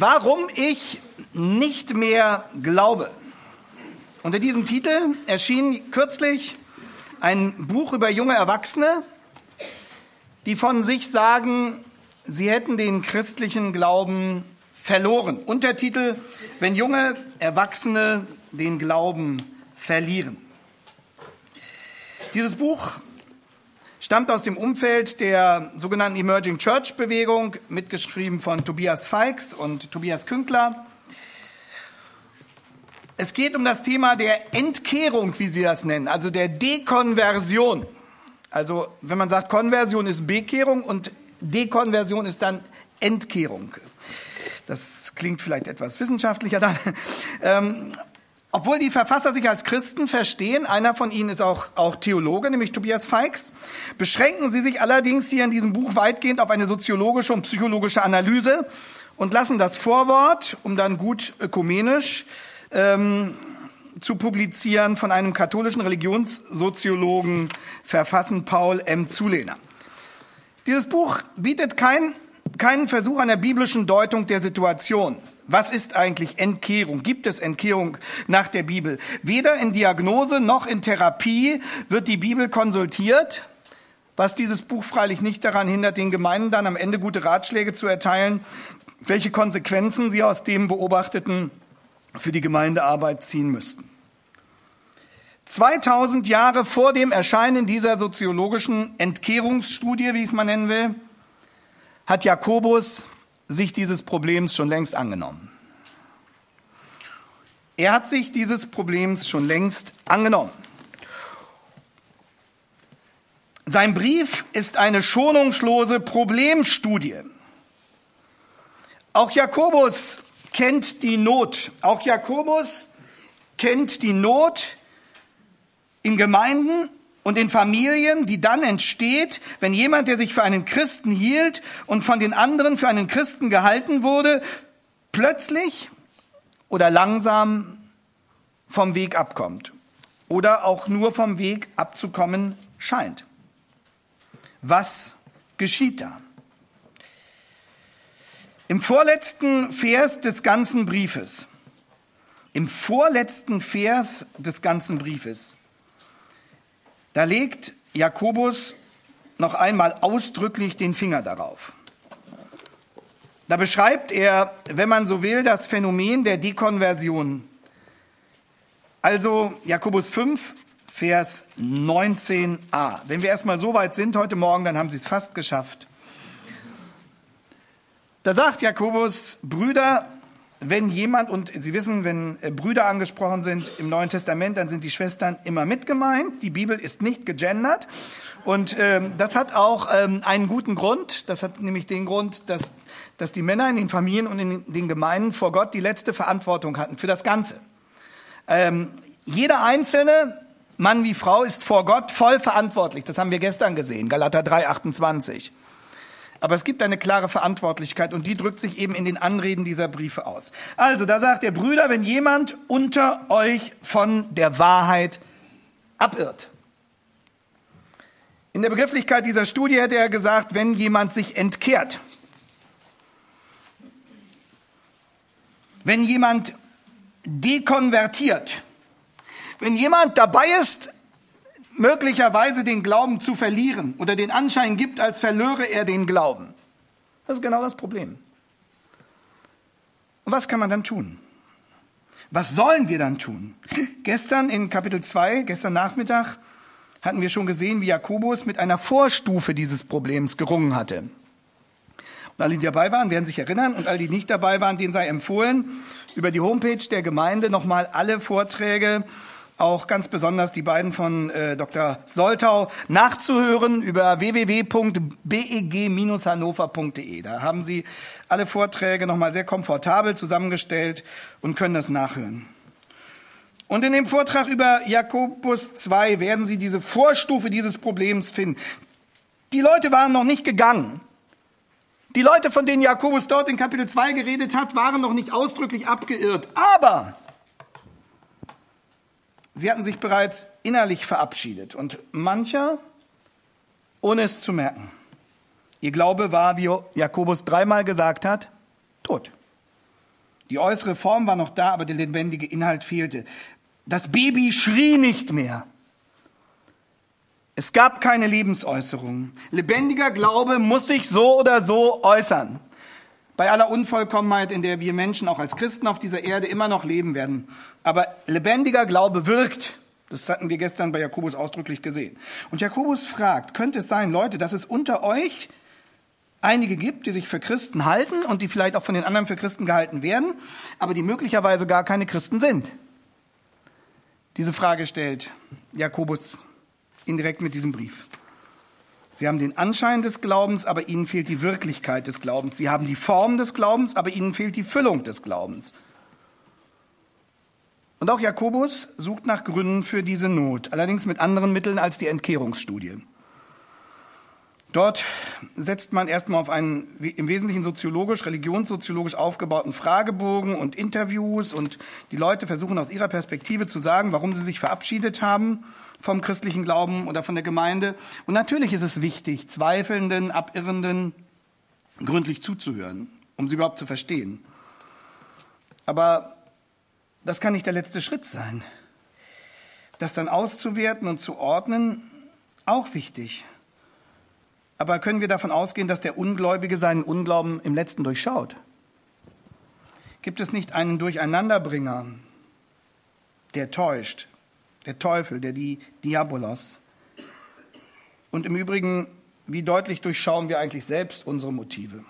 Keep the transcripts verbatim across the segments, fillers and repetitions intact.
Warum ich nicht mehr glaube. Unter diesem Titel erschien kürzlich ein Buch über junge Erwachsene, die von sich sagen, sie hätten den christlichen Glauben verloren. Untertitel: Wenn junge Erwachsene den Glauben verlieren. Dieses Buch stammt aus dem Umfeld der sogenannten Emerging Church Bewegung, mitgeschrieben von Tobias Feix und Tobias Künkler. Es geht um das Thema der Entkehrung, wie sie das nennen, also der Dekonversion. Also wenn man sagt, Konversion ist Bekehrung und Dekonversion ist dann Entkehrung. Das klingt vielleicht etwas wissenschaftlicher dann. Ähm, obwohl die Verfasser sich als Christen verstehen, einer von ihnen ist auch, auch Theologe, nämlich Tobias Feix, beschränken sie sich allerdings hier in diesem Buch weitgehend auf eine soziologische und psychologische Analyse und lassen das Vorwort, um dann gut ökumenisch ähm, zu publizieren, von einem katholischen Religionssoziologen verfassen, Paul M. Zulehner. Dieses Buch bietet kein, keinen Versuch einer biblischen Deutung der Situation. Was ist eigentlich Entkehrung? Gibt es Entkehrung nach der Bibel? Weder in Diagnose noch in Therapie wird die Bibel konsultiert, was dieses Buch freilich nicht daran hindert, den Gemeinden dann am Ende gute Ratschläge zu erteilen, welche Konsequenzen sie aus dem Beobachteten für die Gemeindearbeit ziehen müssten. zweitausend Jahre vor dem Erscheinen dieser soziologischen Entkehrungsstudie, wie ich es mal nennen will, hat Jakobus sich dieses Problems schon längst angenommen. Er hat sich dieses Problems schon längst angenommen. Sein Brief ist eine schonungslose Problemstudie. Auch Jakobus kennt die Not. Auch Jakobus kennt die Not in Gemeinden und in Familien, die dann entsteht, wenn jemand, der sich für einen Christen hielt und von den anderen für einen Christen gehalten wurde, plötzlich oder langsam vom Weg abkommt oder auch nur vom Weg abzukommen scheint. Was geschieht da? Im vorletzten Vers des ganzen Briefes, im vorletzten Vers des ganzen Briefes, da legt Jakobus noch einmal ausdrücklich den Finger darauf. Da beschreibt er, wenn man so will, das Phänomen der Dekonversion. Also Jakobus fünf, Vers neunzehn a. Wenn wir erstmal so weit sind heute Morgen, dann haben Sie es fast geschafft. Da sagt Jakobus: Brüder, wenn jemand, und Sie wissen, wenn Brüder angesprochen sind im Neuen Testament, dann sind die Schwestern immer mit gemeint. Die Bibel ist nicht gegendert. Und ähm, das hat auch ähm, einen guten Grund. Das hat nämlich den Grund, dass, dass die Männer in den Familien und in den Gemeinden vor Gott die letzte Verantwortung hatten für das Ganze. Ähm, jeder Einzelne, Mann wie Frau, ist vor Gott voll verantwortlich. Das haben wir gestern gesehen, Galater drei, achtundzwanzig. Aber es gibt eine klare Verantwortlichkeit und die drückt sich eben in den Anreden dieser Briefe aus. Also, da sagt der Brüder, wenn jemand unter euch von der Wahrheit abirrt. In der Begrifflichkeit dieser Studie hätte er gesagt, wenn jemand sich entkehrt. Wenn jemand dekonvertiert. Wenn jemand dabei ist, möglicherweise den Glauben zu verlieren oder den Anschein gibt, als verlöre er den Glauben. Das ist genau das Problem. Und was kann man dann tun? Was sollen wir dann tun? Gestern in Kapitel zwei, gestern Nachmittag, hatten wir schon gesehen, wie Jakobus mit einer Vorstufe dieses Problems gerungen hatte. Und alle, die dabei waren, werden sich erinnern, und alle, die nicht dabei waren, denen sei empfohlen, über die Homepage der Gemeinde nochmal alle Vorträge, auch ganz besonders die beiden von äh, Doktor Soltau, nachzuhören über w w w punkt b e g dash hannover punkt d e. Da haben Sie alle Vorträge nochmal sehr komfortabel zusammengestellt und können das nachhören. Und in dem Vortrag über Jakobus zwei werden Sie diese Vorstufe dieses Problems finden. Die Leute waren noch nicht gegangen. Die Leute, von denen Jakobus dort in Kapitel zwei geredet hat, waren noch nicht ausdrücklich abgeirrt. Aber sie hatten sich bereits innerlich verabschiedet und mancher, ohne es zu merken. Ihr Glaube war, wie Jakobus dreimal gesagt hat, tot. Die äußere Form war noch da, aber der lebendige Inhalt fehlte. Das Baby schrie nicht mehr. Es gab keine Lebensäußerung. Lebendiger Glaube muss sich so oder so äußern. Bei aller Unvollkommenheit, in der wir Menschen auch als Christen auf dieser Erde immer noch leben werden. Aber lebendiger Glaube wirkt. Das hatten wir gestern bei Jakobus ausdrücklich gesehen. Und Jakobus fragt, könnte es sein, Leute, dass es unter euch einige gibt, die sich für Christen halten und die vielleicht auch von den anderen für Christen gehalten werden, aber die möglicherweise gar keine Christen sind? Diese Frage stellt Jakobus indirekt mit diesem Brief. Sie haben den Anschein des Glaubens, aber ihnen fehlt die Wirklichkeit des Glaubens. Sie haben die Form des Glaubens, aber ihnen fehlt die Füllung des Glaubens. Und auch Jakobus sucht nach Gründen für diese Not, allerdings mit anderen Mitteln als die Entkehrungsstudie. Dort setzt man erstmal auf einen im Wesentlichen soziologisch, religionssoziologisch aufgebauten Fragebogen und Interviews, und die Leute versuchen aus ihrer Perspektive zu sagen, warum sie sich verabschiedet haben vom christlichen Glauben oder von der Gemeinde. Und natürlich ist es wichtig, Zweifelnden, Abirrenden gründlich zuzuhören, um sie überhaupt zu verstehen. Aber das kann nicht der letzte Schritt sein. Das dann auszuwerten und zu ordnen, auch wichtig. Aber können wir davon ausgehen, dass der Ungläubige seinen Unglauben im Letzten durchschaut? Gibt es nicht einen Durcheinanderbringer, der täuscht, der Teufel, der die Diabolos? Und im Übrigen, wie deutlich durchschauen wir eigentlich selbst unsere Motive?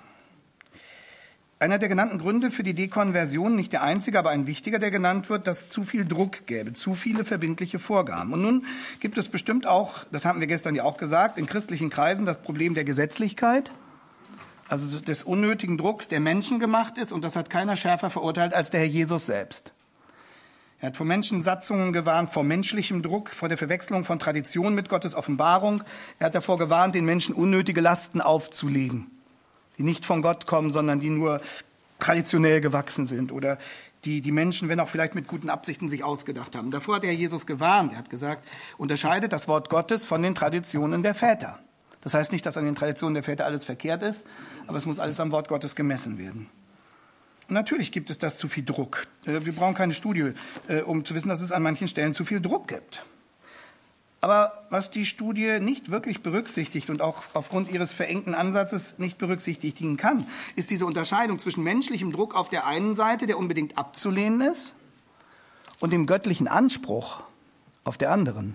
Einer der genannten Gründe für die Dekonversion, nicht der einzige, aber ein wichtiger, der genannt wird, dass es zu viel Druck gäbe, zu viele verbindliche Vorgaben. Und nun gibt es bestimmt auch, das haben wir gestern ja auch gesagt, in christlichen Kreisen das Problem der Gesetzlichkeit, also des unnötigen Drucks, der menschengemacht ist, und das hat keiner schärfer verurteilt als der Herr Jesus selbst. Er hat vor Menschensatzungen gewarnt, vor menschlichem Druck, vor der Verwechslung von Tradition mit Gottes Offenbarung. Er hat davor gewarnt, den Menschen unnötige Lasten aufzulegen, die nicht von Gott kommen, sondern die nur traditionell gewachsen sind oder die die Menschen, wenn auch vielleicht mit guten Absichten, sich ausgedacht haben. Davor hat der Herr Jesus gewarnt. Er hat gesagt, unterscheidet das Wort Gottes von den Traditionen der Väter. Das heißt nicht, dass an den Traditionen der Väter alles verkehrt ist, aber es muss alles am Wort Gottes gemessen werden. Und natürlich gibt es das zu viel Druck. Wir brauchen keine Studie, um zu wissen, dass es an manchen Stellen zu viel Druck gibt. Aber was die Studie nicht wirklich berücksichtigt und auch aufgrund ihres verengten Ansatzes nicht berücksichtigen kann, ist diese Unterscheidung zwischen menschlichem Druck auf der einen Seite, der unbedingt abzulehnen ist, und dem göttlichen Anspruch auf der anderen,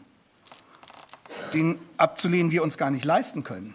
den abzulehnen wir uns gar nicht leisten können.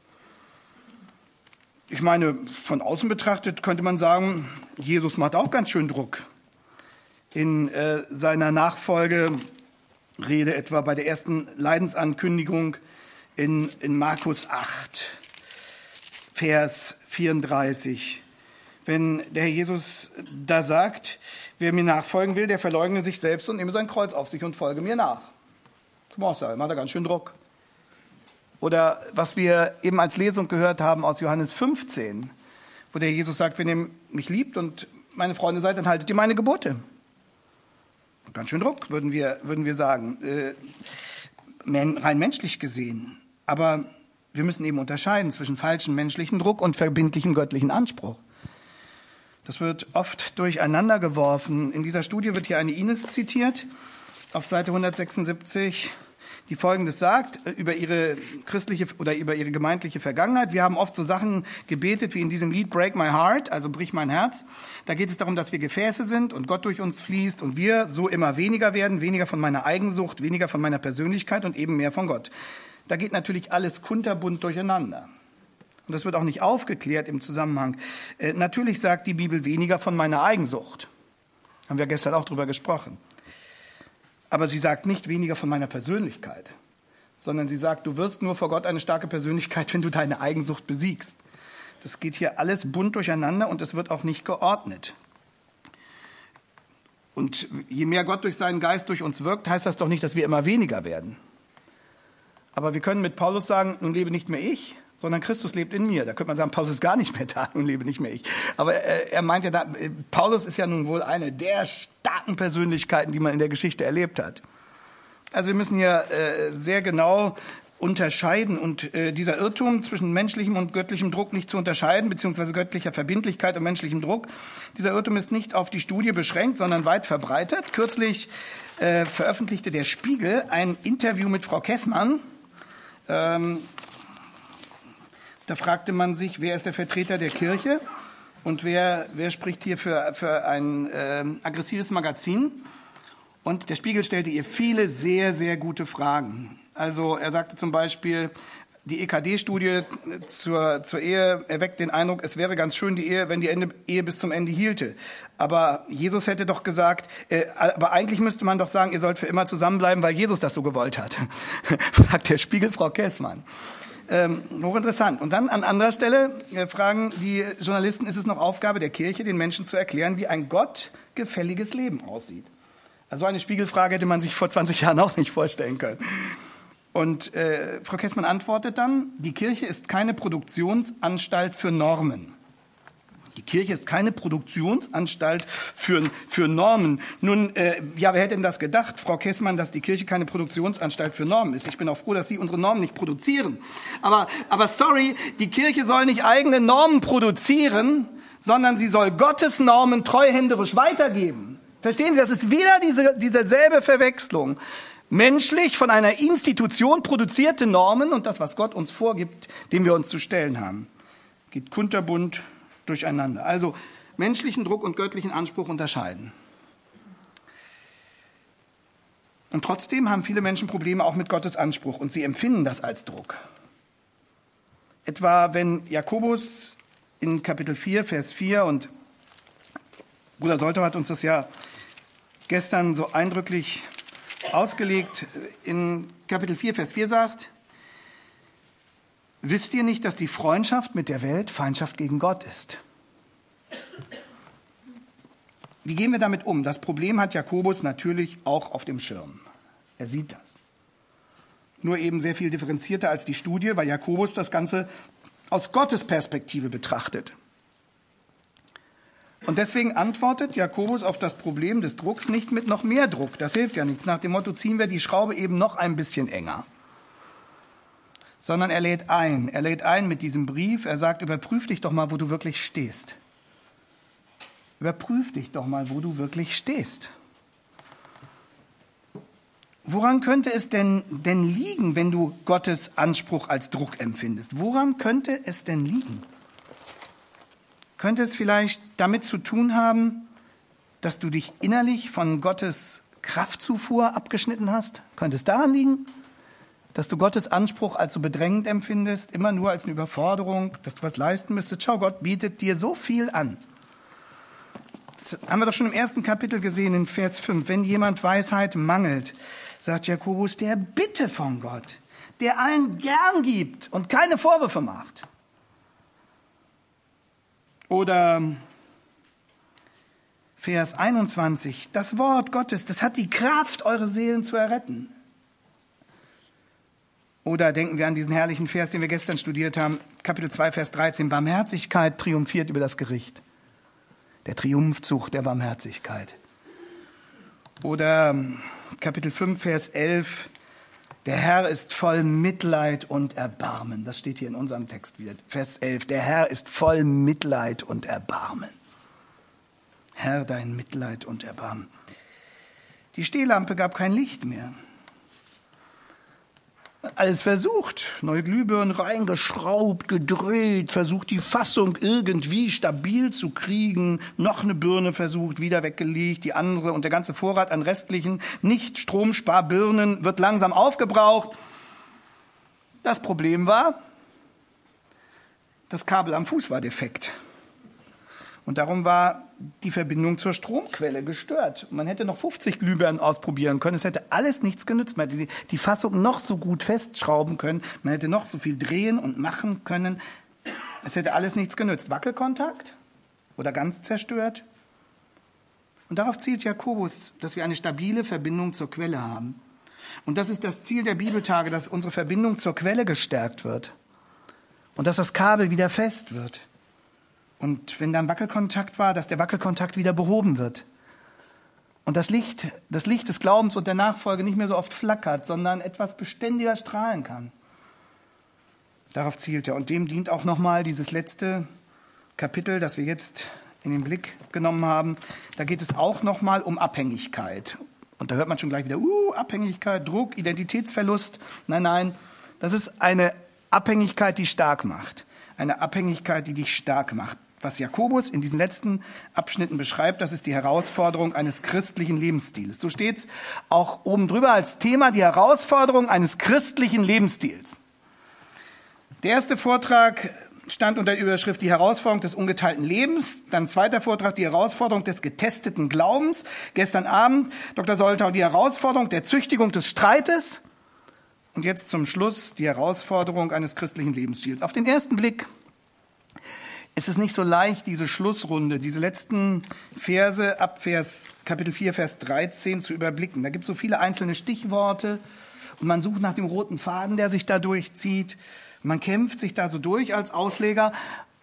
Ich meine, von außen betrachtet könnte man sagen, Jesus macht auch ganz schön Druck. In äh, seiner Nachfolge Rede etwa bei der ersten Leidensankündigung in, in Markus acht, Vers vierunddreißig. Wenn der Herr Jesus da sagt, wer mir nachfolgen will, der verleugne sich selbst und nehme sein Kreuz auf sich und folge mir nach. Kann man auch sagen, macht er ganz schön Druck. Oder was wir eben als Lesung gehört haben aus Johannes fünfzehn, wo der Jesus sagt, wenn ihr mich liebt und meine Freunde seid, dann haltet ihr meine Gebote. Ganz schön Druck, würden wir, würden wir sagen, äh, rein menschlich gesehen. Aber wir müssen eben unterscheiden zwischen falschem menschlichen Druck und verbindlichem göttlichen Anspruch. Das wird oft durcheinander geworfen. In dieser Studie wird hier eine Ines zitiert, auf Seite hundertsechsundsiebzig, die Folgendes sagt über ihre christliche oder über ihre gemeindliche Vergangenheit. Wir haben oft so Sachen gebetet wie in diesem Lied Break My Heart, also Brich mein Herz. Da geht es darum, dass wir Gefäße sind und Gott durch uns fließt und wir so immer weniger werden, weniger von meiner Eigensucht, weniger von meiner Persönlichkeit und eben mehr von Gott. Da geht natürlich alles kunterbunt durcheinander. Und das wird auch nicht aufgeklärt im Zusammenhang. Äh, natürlich sagt die Bibel weniger von meiner Eigensucht. Haben wir gestern auch drüber gesprochen. Aber sie sagt nicht weniger von meiner Persönlichkeit, sondern sie sagt, du wirst nur vor Gott eine starke Persönlichkeit, wenn du deine Eigensucht besiegst. Das geht hier alles bunt durcheinander und es wird auch nicht geordnet. Und je mehr Gott durch seinen Geist durch uns wirkt, heißt das doch nicht, dass wir immer weniger werden. Aber wir können mit Paulus sagen, nun lebe nicht mehr ich, sondern Christus lebt in mir. Da könnte man sagen, Paulus ist gar nicht mehr da, nun lebe nicht mehr ich. Aber äh, er meint ja, da, äh, Paulus ist ja nun wohl eine der starken Persönlichkeiten, die man in der Geschichte erlebt hat. Also wir müssen hier äh, sehr genau unterscheiden und äh, dieser Irrtum zwischen menschlichem und göttlichem Druck nicht zu unterscheiden, beziehungsweise göttlicher Verbindlichkeit und menschlichem Druck, dieser Irrtum ist nicht auf die Studie beschränkt, sondern weit verbreitet. Kürzlich äh, veröffentlichte der Spiegel ein Interview mit Frau Kessmann. Ähm, da fragte man sich, wer ist der Vertreter der Kirche und wer, wer spricht hier für, für ein äh, aggressives Magazin. Und der Spiegel stellte ihr viele sehr, sehr gute Fragen. Also er sagte zum Beispiel, die E K D-Studie zur, zur Ehe erweckt den Eindruck, es wäre ganz schön, die Ehe, wenn die Ende, Ehe bis zum Ende hielte. Aber Jesus hätte doch gesagt, äh, aber eigentlich müsste man doch sagen, ihr sollt für immer zusammenbleiben, weil Jesus das so gewollt hat. Fragt der Spiegel Frau Kessmann. Ähm, hochinteressant. Und dann an anderer Stelle äh, fragen die Journalisten, ist es noch Aufgabe der Kirche, den Menschen zu erklären, wie ein gottgefälliges Leben aussieht? Also eine Spiegelfrage hätte man sich vor zwanzig Jahren auch nicht vorstellen können. Und äh, Frau Kessmann antwortet dann, die Kirche ist keine Produktionsanstalt für Normen. Die Kirche ist keine Produktionsanstalt für, für Normen. Nun, äh, ja, wer hätte denn das gedacht, Frau Kessmann, dass die Kirche keine Produktionsanstalt für Normen ist? Ich bin auch froh, dass Sie unsere Normen nicht produzieren. Aber, aber sorry, die Kirche soll nicht eigene Normen produzieren, sondern sie soll Gottes Normen treuhänderisch weitergeben. Verstehen Sie, das ist wieder diese, diese selbe Verwechslung. Menschlich von einer Institution produzierte Normen und das, was Gott uns vorgibt, dem wir uns zu stellen haben, geht kunterbunt durcheinander. Also menschlichen Druck und göttlichen Anspruch unterscheiden. Und trotzdem haben viele Menschen Probleme auch mit Gottes Anspruch und sie empfinden das als Druck. Etwa wenn Jakobus in Kapitel vier, Vers vier, und Bruder Soltau hat uns das ja gestern so eindrücklich ausgelegt, in Kapitel vier, Vers vier sagt, wisst ihr nicht, dass die Freundschaft mit der Welt Feindschaft gegen Gott ist? Wie gehen wir damit um? Das Problem hat Jakobus natürlich auch auf dem Schirm. Er sieht das. Nur eben sehr viel differenzierter als die Studie, weil Jakobus das Ganze aus Gottes Perspektive betrachtet. Und deswegen antwortet Jakobus auf das Problem des Drucks nicht mit noch mehr Druck. Das hilft ja nichts. Nach dem Motto, ziehen wir die Schraube eben noch ein bisschen enger. Sondern er lädt ein. Er lädt ein mit diesem Brief. Er sagt, überprüf dich doch mal, wo du wirklich stehst. Überprüf dich doch mal, wo du wirklich stehst. Woran könnte es denn, denn liegen, wenn du Gottes Anspruch als Druck empfindest? Woran könnte es denn liegen? Könnte es vielleicht damit zu tun haben, dass du dich innerlich von Gottes Kraftzufuhr abgeschnitten hast? Könnte es daran liegen, dass du Gottes Anspruch als so bedrängend empfindest, immer nur als eine Überforderung, dass du was leisten müsstest? Schau, Gott bietet dir so viel an. Das haben wir doch schon im ersten Kapitel gesehen, in Vers fünf. Wenn jemand Weisheit mangelt, sagt Jakobus, der bitte von Gott, der allen gern gibt und keine Vorwürfe macht. Oder Vers einundzwanzig, das Wort Gottes, das hat die Kraft, eure Seelen zu erretten. Oder denken wir an diesen herrlichen Vers, den wir gestern studiert haben, Kapitel zwei, Vers dreizehn, Barmherzigkeit triumphiert über das Gericht. Der Triumphzug der Barmherzigkeit. Oder Kapitel fünf, Vers elf, der Herr ist voll Mitleid und Erbarmen. Das steht hier in unserem Text wieder. Vers elf. Der Herr ist voll Mitleid und Erbarmen. Herr, dein Mitleid und Erbarmen. Die Stehlampe gab kein Licht mehr. Alles versucht, neue Glühbirnen reingeschraubt, gedreht, versucht die Fassung irgendwie stabil zu kriegen, noch eine Birne versucht, wieder weggelegt, die andere und der ganze Vorrat an restlichen Nicht-Stromsparbirnen wird langsam aufgebraucht. Das Problem war, das Kabel am Fuß war defekt. Und darum war die Verbindung zur Stromquelle gestört. Man hätte noch fünfzig Glühbirnen ausprobieren können. Es hätte alles nichts genützt. Man hätte die Fassung noch so gut festschrauben können. Man hätte noch so viel drehen und machen können. Es hätte alles nichts genützt. Wackelkontakt oder ganz zerstört. Und darauf zielt Jakobus, dass wir eine stabile Verbindung zur Quelle haben. Und das ist das Ziel der Bibeltage, dass unsere Verbindung zur Quelle gestärkt wird. Und dass das Kabel wieder fest wird. Und wenn da ein Wackelkontakt war, dass der Wackelkontakt wieder behoben wird. Und das Licht, das Licht des Glaubens und der Nachfolge nicht mehr so oft flackert, sondern etwas beständiger strahlen kann. Darauf zielt er. Und dem dient auch nochmal dieses letzte Kapitel, das wir jetzt in den Blick genommen haben. Da geht es auch nochmal um Abhängigkeit. Und da hört man schon gleich wieder, uh, Abhängigkeit, Druck, Identitätsverlust. Nein, nein, das ist eine Abhängigkeit, die stark macht. Eine Abhängigkeit, die dich stark macht. Was Jakobus in diesen letzten Abschnitten beschreibt, das ist die Herausforderung eines christlichen Lebensstils. So steht es auch oben drüber als Thema, die Herausforderung eines christlichen Lebensstils. Der erste Vortrag stand unter der Überschrift die Herausforderung des ungeteilten Lebens. Dann zweiter Vortrag, die Herausforderung des getesteten Glaubens. Gestern Abend, Doktor Soltau, die Herausforderung der Züchtigung des Streites. Und jetzt zum Schluss die Herausforderung eines christlichen Lebensstils. Auf den ersten Blick ist es nicht so leicht, diese Schlussrunde, diese letzten Verse ab Vers, Kapitel vier, Vers dreizehn zu überblicken. Da gibt es so viele einzelne Stichworte und man sucht nach dem roten Faden, der sich da durchzieht. Man kämpft sich da so durch als Ausleger.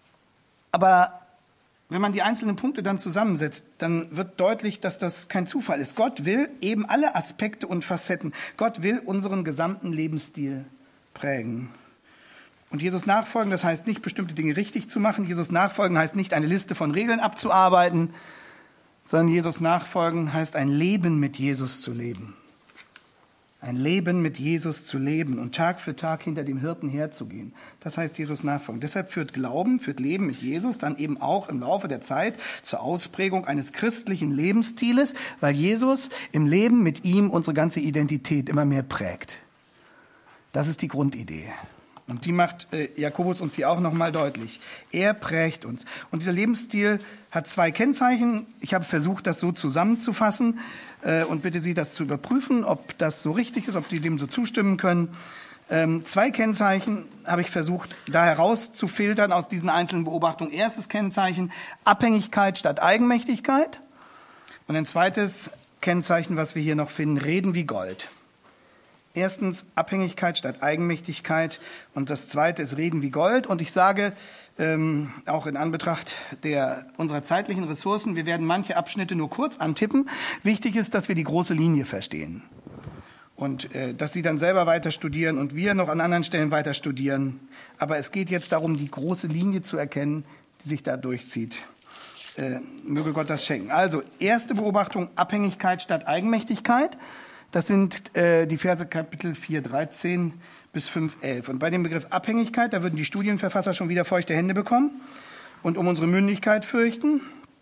Aber wenn man die einzelnen Punkte dann zusammensetzt, dann wird deutlich, dass das kein Zufall ist. Gott will eben alle Aspekte und Facetten. Gott will unseren gesamten Lebensstil prägen. Und Jesus nachfolgen, das heißt nicht, bestimmte Dinge richtig zu machen. Jesus nachfolgen heißt nicht, eine Liste von Regeln abzuarbeiten, sondern Jesus nachfolgen heißt, ein Leben mit Jesus zu leben. Ein Leben mit Jesus zu leben und Tag für Tag hinter dem Hirten herzugehen. Das heißt Jesus nachfolgen. Deshalb führt Glauben, führt Leben mit Jesus dann eben auch im Laufe der Zeit zur Ausprägung eines christlichen Lebensstiles, weil Jesus im Leben mit ihm unsere ganze Identität immer mehr prägt. Das ist die Grundidee. Und die macht äh, Jakobus uns hier auch nochmal deutlich. Er prägt uns. Und dieser Lebensstil hat zwei Kennzeichen. Ich habe versucht, das so zusammenzufassen äh, und bitte Sie, das zu überprüfen, ob das so richtig ist, ob Sie dem so zustimmen können. Ähm, zwei Kennzeichen habe ich versucht, da herauszufiltern aus diesen einzelnen Beobachtungen. Erstes Kennzeichen, Abhängigkeit statt Eigenmächtigkeit. Und ein zweites Kennzeichen, was wir hier noch finden, Reden wie Gold. Erstens Abhängigkeit statt Eigenmächtigkeit und das zweite ist Reden wie Gold. Und ich sage, ähm, auch in Anbetracht der, unserer zeitlichen Ressourcen, wir werden manche Abschnitte nur kurz antippen. Wichtig ist, dass wir die große Linie verstehen und äh, dass Sie dann selber weiter studieren und wir noch an anderen Stellen weiter studieren. Aber es geht jetzt darum, die große Linie zu erkennen, die sich da durchzieht. Äh, möge Gott das schenken. Also, erste Beobachtung, Abhängigkeit statt Eigenmächtigkeit. Das sind äh, die Verse Kapitel vier, dreizehn bis fünf, elf. Und bei dem Begriff Abhängigkeit, da würden die Studienverfasser schon wieder feuchte Hände bekommen und um unsere Mündigkeit fürchten.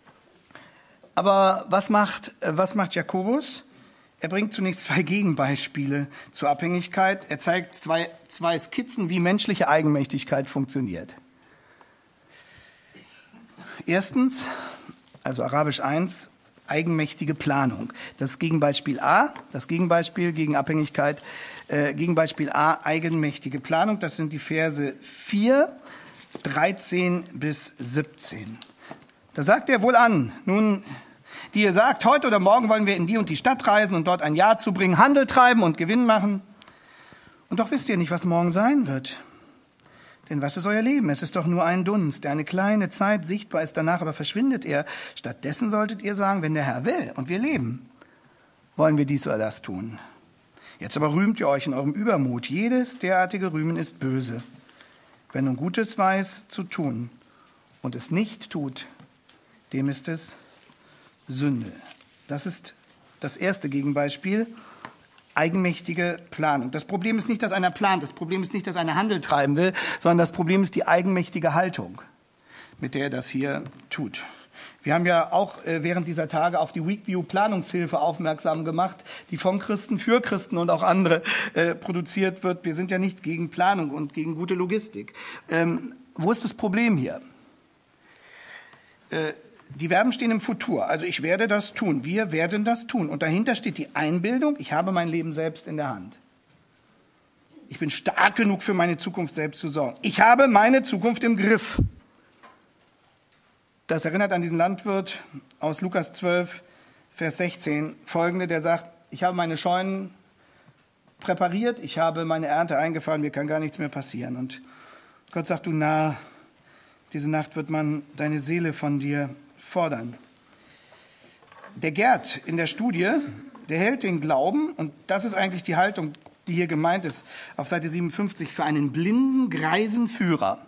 Aber was macht, äh, was macht Jakobus? Er bringt zunächst zwei Gegenbeispiele zur Abhängigkeit. Er zeigt zwei, zwei Skizzen, wie menschliche Eigenmächtigkeit funktioniert. Erstens, also Arabisch eins, eigenmächtige Planung. Das Gegenbeispiel A, das Gegenbeispiel gegen Abhängigkeit, äh, Gegenbeispiel A, eigenmächtige Planung. Das sind die Verse vier, dreizehn bis siebzehn. Da sagt er wohl an, nun, die ihr sagt, heute oder morgen wollen wir in die und die Stadt reisen und dort ein Jahr zubringen, Handel treiben und Gewinn machen. Und doch wisst ihr nicht, was morgen sein wird. Denn was ist euer Leben? Es ist doch nur ein Dunst, der eine kleine Zeit sichtbar ist, danach aber verschwindet er. Stattdessen solltet ihr sagen, wenn der Herr will und wir leben, wollen wir dies oder das tun. Jetzt aber rühmt ihr euch in eurem Übermut. Jedes derartige Rühmen ist böse. Wer nun Gutes weiß zu tun und es nicht tut, dem ist es Sünde. Das ist das erste Gegenbeispiel. Eigenmächtige Planung. Das Problem ist nicht, dass einer plant. Das Problem ist nicht, dass einer Handel treiben will, sondern das Problem ist die eigenmächtige Haltung, mit der er das hier tut. Wir haben ja auch während dieser Tage auf die Weekview Planungshilfe aufmerksam gemacht, die von Christen für Christen und auch andere äh, produziert wird. Wir sind ja nicht gegen Planung und gegen gute Logistik. Ähm, wo ist das Problem hier? Äh, Die Verben stehen im Futur, also ich werde das tun, wir werden das tun. Und dahinter steht die Einbildung, ich habe mein Leben selbst in der Hand. Ich bin stark genug, für meine Zukunft selbst zu sorgen. Ich habe meine Zukunft im Griff. Das erinnert an diesen Landwirt aus Lukas zwölf, Vers sechzehn, folgende, der sagt, ich habe meine Scheunen präpariert, ich habe meine Ernte eingefahren, mir kann gar nichts mehr passieren. Und Gott sagt, du Narr, diese Nacht wird man deine Seele von dir fordern. Der Gerd in der Studie, der hält den Glauben, und das ist eigentlich die Haltung, die hier gemeint ist, auf Seite siebenundfünfzig, für einen blinden, greisen Führer.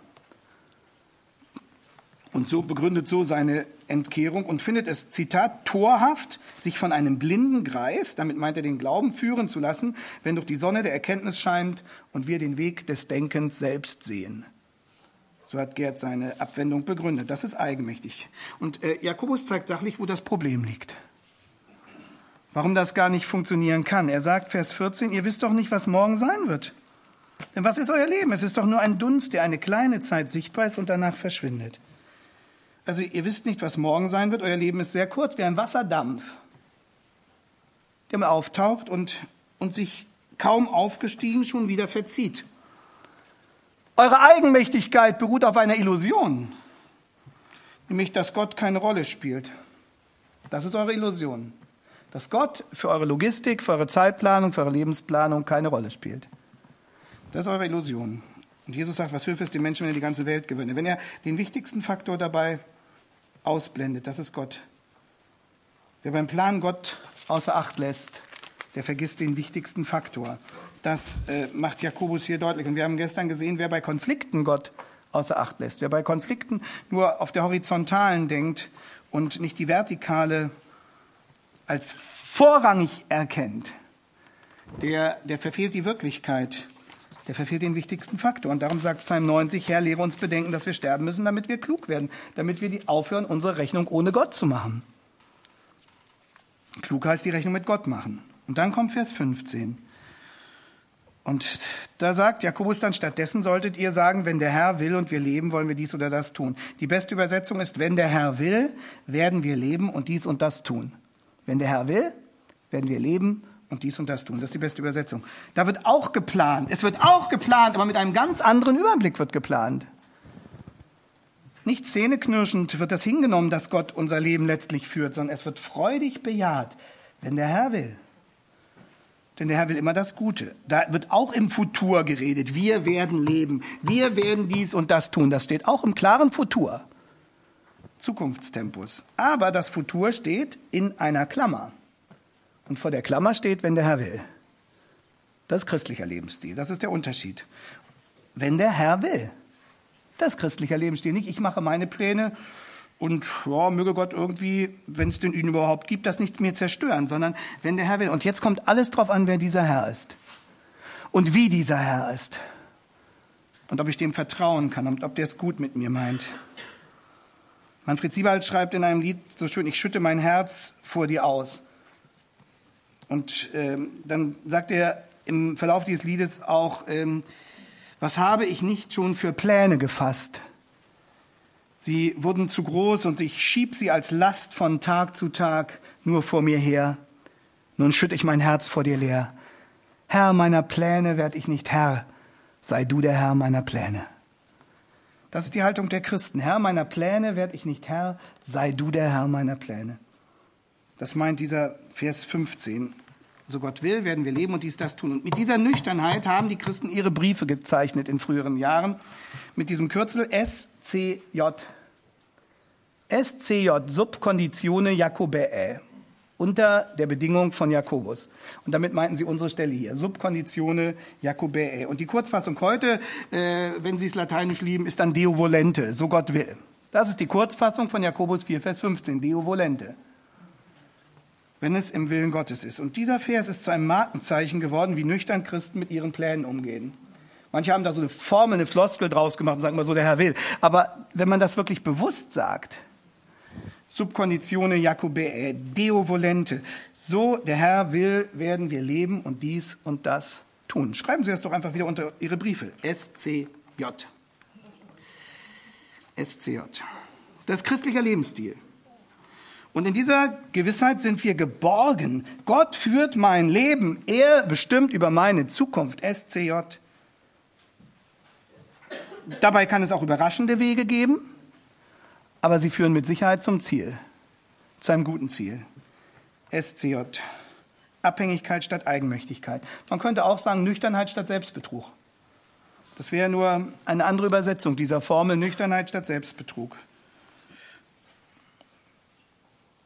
Und so begründet so seine Entkehrung und findet es, Zitat, torhaft, sich von einem blinden Greis, damit meint er den Glauben, führen zu lassen, wenn durch die Sonne der Erkenntnis scheint und wir den Weg des Denkens selbst sehen. So hat Gerd seine Abwendung begründet. Das ist eigenmächtig. Und äh, Jakobus zeigt sachlich, wo das Problem liegt. Warum das gar nicht funktionieren kann. Er sagt, Vers vierzehn, ihr wisst doch nicht, was morgen sein wird. Denn was ist euer Leben? Es ist doch nur ein Dunst, der eine kleine Zeit sichtbar ist und danach verschwindet. Also ihr wisst nicht, was morgen sein wird. Euer Leben ist sehr kurz, wie ein Wasserdampf, der mal auftaucht und, und sich kaum aufgestiegen schon wieder verzieht. Eure Eigenmächtigkeit beruht auf einer Illusion, nämlich, dass Gott keine Rolle spielt. Das ist eure Illusion. Dass Gott für eure Logistik, für eure Zeitplanung, für eure Lebensplanung keine Rolle spielt. Das ist eure Illusion. Und Jesus sagt, was hilft es den Menschen, wenn er die ganze Welt gewinnt? Wenn er den wichtigsten Faktor dabei ausblendet, das ist Gott. Wer beim Plan Gott außer Acht lässt, der vergisst den wichtigsten Faktor. Das äh, macht Jakobus hier deutlich. Und wir haben gestern gesehen, wer bei Konflikten Gott außer Acht lässt, wer bei Konflikten nur auf der Horizontalen denkt und nicht die Vertikale als vorrangig erkennt, der, der verfehlt die Wirklichkeit. Der verfehlt den wichtigsten Faktor. Und darum sagt Psalm neunzig, Herr, lehre uns bedenken, dass wir sterben müssen, damit wir klug werden, damit wir die aufhören, unsere Rechnung ohne Gott zu machen. Klug heißt die Rechnung mit Gott machen. Und dann kommt Vers fünfzehn. Und da sagt Jakobus dann, stattdessen solltet ihr sagen, wenn der Herr will und wir leben, wollen wir dies oder das tun. Die beste Übersetzung ist, wenn der Herr will, werden wir leben und dies und das tun. Wenn der Herr will, werden wir leben und dies und das tun. Das ist die beste Übersetzung. Da wird auch geplant. Es wird auch geplant, aber mit einem ganz anderen Überblick wird geplant. Nicht zähneknirschend wird das hingenommen, dass Gott unser Leben letztlich führt, sondern es wird freudig bejaht, wenn der Herr will. Denn der Herr will immer das Gute. Da wird auch im Futur geredet. Wir werden leben. Wir werden dies und das tun. Das steht auch im klaren Futur. Zukunftstempus. Aber das Futur steht in einer Klammer. Und vor der Klammer steht, wenn der Herr will. Das ist christlicher Lebensstil. Das ist der Unterschied. Wenn der Herr will. Das ist christlicher Lebensstil. Nicht, ich mache meine Pläne und ja, möge Gott irgendwie, wenn es denn ihn überhaupt gibt, das nicht mehr zerstören, sondern wenn der Herr will. Und jetzt kommt alles drauf an, wer dieser Herr ist. Und wie dieser Herr ist. Und ob ich dem vertrauen kann und ob der es gut mit mir meint. Manfred Siebald schreibt in einem Lied so schön, ich schütte mein Herz vor dir aus. Und ähm, dann sagt er im Verlauf dieses Liedes auch, ähm, was habe ich nicht schon für Pläne gefasst? Sie wurden zu groß und ich schieb sie als Last von Tag zu Tag nur vor mir her. Nun schütt ich mein Herz vor dir leer. Herr meiner Pläne werd ich nicht Herr, sei du der Herr meiner Pläne. Das ist die Haltung der Christen. Herr meiner Pläne werd ich nicht Herr, sei du der Herr meiner Pläne. Das meint dieser Vers fünfzehn. So Gott will, werden wir leben und dies, das tun. Und mit dieser Nüchternheit haben die Christen ihre Briefe gezeichnet in früheren Jahren. Mit diesem Kürzel S C J. S C J, Subkonditione Jacobae. Unter der Bedingung von Jakobus. Und damit meinten sie unsere Stelle hier. Subkonditione Jacobae. Und die Kurzfassung heute, äh, wenn Sie es lateinisch lieben, ist dann Deo volente. So Gott will. Das ist die Kurzfassung von Jakobus vier, Vers fünfzehn. Deo volente. Wenn es im Willen Gottes ist. Und dieser Vers ist zu einem Markenzeichen geworden, wie nüchtern Christen mit ihren Plänen umgehen. Manche haben da so eine Formel, eine Floskel draus gemacht und sagen mal so, der Herr will. Aber wenn man das wirklich bewusst sagt, Subkonditione Jacobae, Deo volente, so der Herr will, werden wir leben und dies und das tun. Schreiben Sie das doch einfach wieder unter Ihre Briefe. S C J. S C J. Das ist christlicher Lebensstil. Und in dieser Gewissheit sind wir geborgen. Gott führt mein Leben. Er bestimmt über meine Zukunft. S C J. Dabei kann es auch überraschende Wege geben, aber sie führen mit Sicherheit zum Ziel, zu einem guten Ziel. S C J. Abhängigkeit statt Eigenmächtigkeit. Man könnte auch sagen, Nüchternheit statt Selbstbetrug. Das wäre nur eine andere Übersetzung dieser Formel, Nüchternheit statt Selbstbetrug.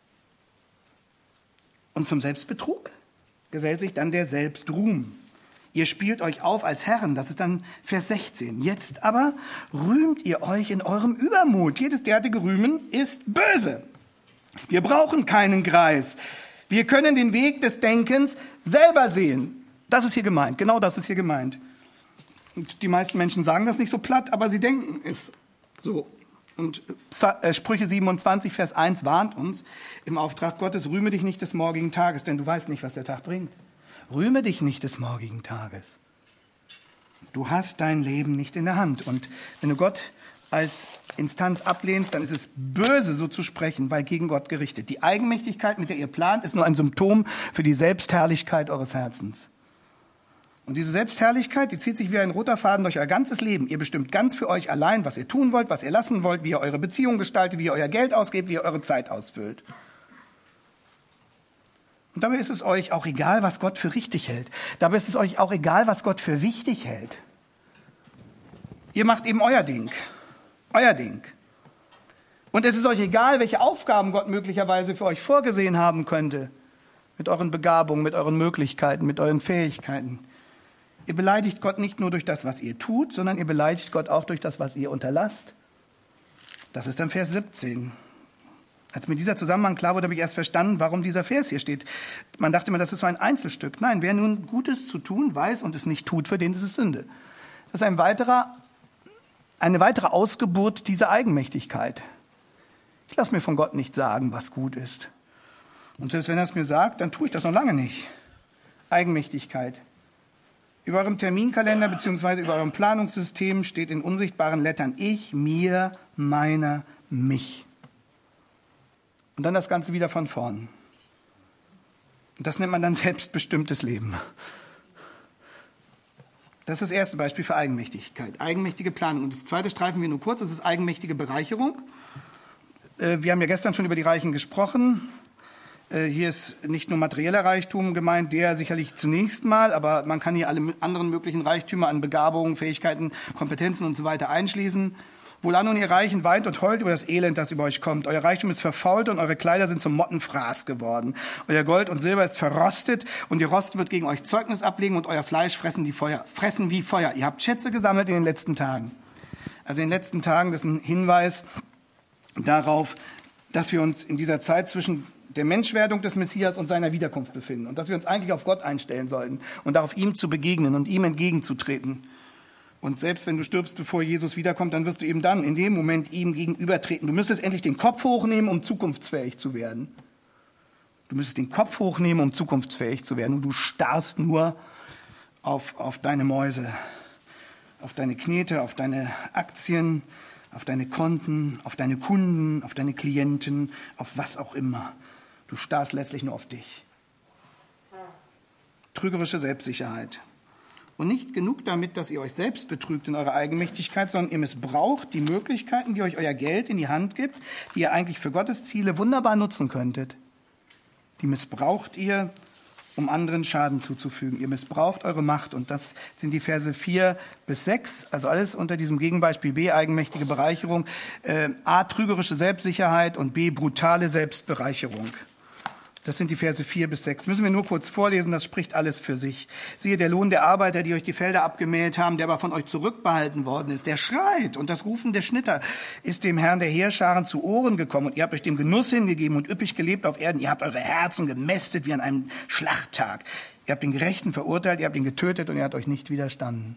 Und zum Selbstbetrug gesellt sich dann der Selbstruhm. Ihr spielt euch auf als Herren, das ist dann Vers sechzehn. Jetzt aber rühmt ihr euch in eurem Übermut. Jedes derartige Rühmen ist böse. Wir brauchen keinen Greis. Wir können den Weg des Denkens selber sehen. Das ist hier gemeint, genau das ist hier gemeint. Und die meisten Menschen sagen das nicht so platt, aber sie denken es so. Und Sprüche siebenundzwanzig, Vers eins warnt uns im Auftrag Gottes, rühme dich nicht des morgigen Tages, denn du weißt nicht, was der Tag bringt. Rühme dich nicht des morgigen Tages. Du hast dein Leben nicht in der Hand. Und wenn du Gott als Instanz ablehnst, dann ist es böse, so zu sprechen, weil gegen Gott gerichtet. Die Eigenmächtigkeit, mit der ihr plant, ist nur ein Symptom für die Selbstherrlichkeit eures Herzens. Und diese Selbstherrlichkeit, die zieht sich wie ein roter Faden durch euer ganzes Leben. Ihr bestimmt ganz für euch allein, was ihr tun wollt, was ihr lassen wollt, wie ihr eure Beziehung gestaltet, wie ihr euer Geld ausgebt, wie ihr eure Zeit ausfüllt. Und dabei ist es euch auch egal, was Gott für richtig hält. Dabei ist es euch auch egal, was Gott für wichtig hält. Ihr macht eben euer Ding. Euer Ding. Und es ist euch egal, welche Aufgaben Gott möglicherweise für euch vorgesehen haben könnte. Mit euren Begabungen, mit euren Möglichkeiten, mit euren Fähigkeiten. Ihr beleidigt Gott nicht nur durch das, was ihr tut, sondern ihr beleidigt Gott auch durch das, was ihr unterlasst. Das ist dann Vers siebzehn. Als mir dieser Zusammenhang klar wurde, habe ich erst verstanden, warum dieser Vers hier steht. Man dachte immer, das ist so ein Einzelstück. Nein, wer nun Gutes zu tun weiß und es nicht tut, für den ist es Sünde. Das ist ein weiterer, eine weitere Ausgeburt dieser Eigenmächtigkeit. Ich lasse mir von Gott nicht sagen, was gut ist. Und selbst wenn er es mir sagt, dann tue ich das noch lange nicht. Eigenmächtigkeit. Über eurem Terminkalender bzw. über eurem Planungssystem steht in unsichtbaren Lettern ich, mir, meiner, mich. Und dann das Ganze wieder von vorn. Und das nennt man dann selbstbestimmtes Leben. Das ist das erste Beispiel für Eigenmächtigkeit, eigenmächtige Planung. Und das zweite streifen wir nur kurz, das ist eigenmächtige Bereicherung. Wir haben ja gestern schon über die Reichen gesprochen. Hier ist nicht nur materieller Reichtum gemeint, der sicherlich zunächst mal, aber man kann hier alle anderen möglichen Reichtümer an Begabungen, Fähigkeiten, Kompetenzen und so weiter einschließen. Wohlan nun ihr Reichen weint und heult über das Elend, das über euch kommt. Euer Reichtum ist verfault und eure Kleider sind zum Mottenfraß geworden. Euer Gold und Silber ist verrostet und die Rost wird gegen euch Zeugnis ablegen und euer Fleisch fressen, die Feuer, fressen wie Feuer. Ihr habt Schätze gesammelt in den letzten Tagen. Also in den letzten Tagen, das ist ein Hinweis darauf, dass wir uns in dieser Zeit zwischen der Menschwerdung des Messias und seiner Wiederkunft befinden und dass wir uns eigentlich auf Gott einstellen sollten und darauf ihm zu begegnen und ihm entgegenzutreten. Und selbst wenn du stirbst, bevor Jesus wiederkommt, dann wirst du eben dann in dem Moment ihm gegenübertreten. Du müsstest endlich den Kopf hochnehmen, um zukunftsfähig zu werden. Du müsstest den Kopf hochnehmen, um zukunftsfähig zu werden. Und du starrst nur auf, auf deine Mäuse, auf deine Knete, auf deine Aktien, auf deine Konten, auf deine Kunden, auf deine Klienten, auf was auch immer. Du starrst letztlich nur auf dich. Trügerische Selbstsicherheit. Und nicht genug damit, dass ihr euch selbst betrügt in eurer Eigenmächtigkeit, sondern ihr missbraucht die Möglichkeiten, die euch euer Geld in die Hand gibt, die ihr eigentlich für Gottes Ziele wunderbar nutzen könntet. Die missbraucht ihr, um anderen Schaden zuzufügen. Ihr missbraucht eure Macht. Und das sind die Verse vier bis sechs, also alles unter diesem Gegenbeispiel B, eigenmächtige Bereicherung, äh, A, trügerische Selbstsicherheit und B, brutale Selbstbereicherung. Das sind die Verse vier bis sechs. Müssen wir nur kurz vorlesen, das spricht alles für sich. Siehe, der Lohn der Arbeiter, die euch die Felder abgemäht haben, der aber von euch zurückbehalten worden ist, der schreit und das Rufen der Schnitter ist dem Herrn der Heerscharen zu Ohren gekommen und ihr habt euch dem Genuss hingegeben und üppig gelebt auf Erden. Ihr habt eure Herzen gemästet wie an einem Schlachttag. Ihr habt den Gerechten verurteilt, ihr habt ihn getötet und er hat euch nicht widerstanden.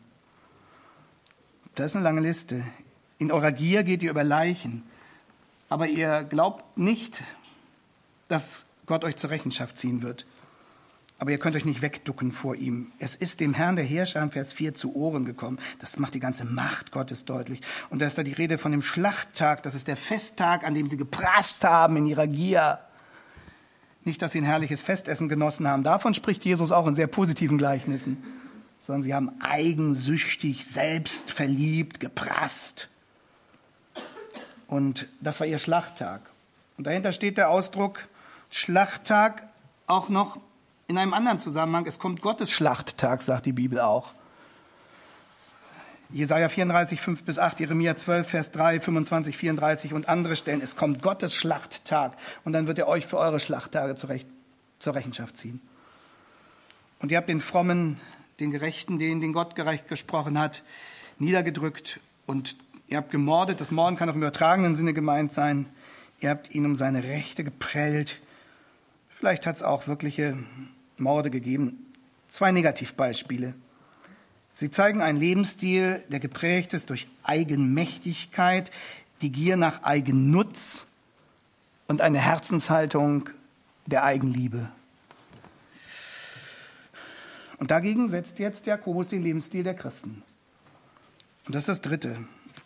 Das ist eine lange Liste. In eurer Gier geht ihr über Leichen, aber ihr glaubt nicht, dass Gott euch zur Rechenschaft ziehen wird. Aber ihr könnt euch nicht wegducken vor ihm. Es ist dem Herrn der Heerscharen, Vers vier, zu Ohren gekommen. Das macht die ganze Macht Gottes deutlich. Und da ist da die Rede von dem Schlachttag. Das ist der Festtag, an dem sie geprasst haben in ihrer Gier. Nicht, dass sie ein herrliches Festessen genossen haben. Davon spricht Jesus auch in sehr positiven Gleichnissen. Sondern sie haben eigensüchtig, selbstverliebt, geprasst. Und das war ihr Schlachttag. Und dahinter steht der Ausdruck Schlachttag auch noch in einem anderen Zusammenhang. Es kommt Gottes Schlachttag, sagt die Bibel auch. Jesaja vierunddreißig, fünf bis acht, Jeremia zwölf, Vers drei, fünfundzwanzig, vierunddreißig und andere Stellen. Es kommt Gottes Schlachttag und dann wird er euch für eure Schlachttage zur, Rech- zur Rechenschaft ziehen. Und ihr habt den frommen den Gerechten, den, den Gott gerecht gesprochen hat, niedergedrückt und ihr habt gemordet. Das Morden kann auch im übertragenen Sinne gemeint sein. Ihr habt ihn um seine Rechte geprellt. Vielleicht hat es auch wirkliche Morde gegeben. Zwei Negativbeispiele. Sie zeigen einen Lebensstil, der geprägt ist durch Eigenmächtigkeit, die Gier nach Eigennutz und eine Herzenshaltung der Eigenliebe. Und dagegen setzt jetzt Jakobus den Lebensstil der Christen. Und das ist das Dritte.